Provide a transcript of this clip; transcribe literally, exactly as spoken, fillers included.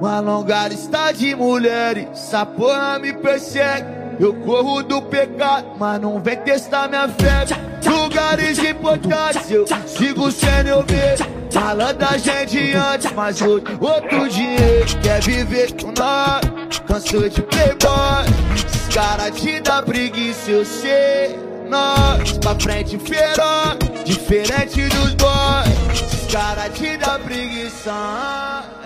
Uma longa lista de mulheres, essa porra me persegue. Eu corro do pecado, mas não vem testar minha fé. Lugares importantes, eu sigo sendo eu mesmo. Falando da gente antes, mas hoje outro dinheiro. Quer viver com nós, cansou de playboy. Esses caras te dá preguiça, eu sei. Nós, pra frente feroz, diferente dos boys. Esses caras te dá preguiça.